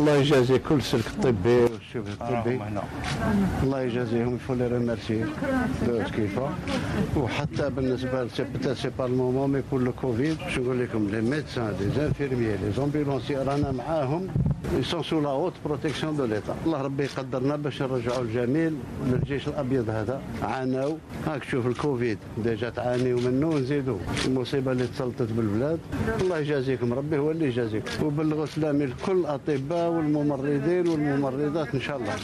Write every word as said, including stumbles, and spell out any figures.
الله يجازي كل السلك الطبي والشبه الطبي. الله يجازيهم يفو لي ريميرسي دو كيفا. وحتى بالنسبه لتبدا سي با المومون مي بور لو كوفيد باش نقول لكم لي ميدسان لي زانفيرميي لي زومبيلونسي رانا معاهم يسون سو لا هوت بروتيكسيون دو ليتا. الله ربي يقدرنا باش نرجعوا الجميل للجيش الابيض هذا. عانوا هاك تشوف الكوفيد ديجا تعانيوا منه ونزيدوا المصيبه اللي تسلطت بالبلاد. الله يجازيكم ربي هو اللي يجازيكم وبلغوا سلامي لكل الاطباء والممرضين والممرضات ان شاء الله.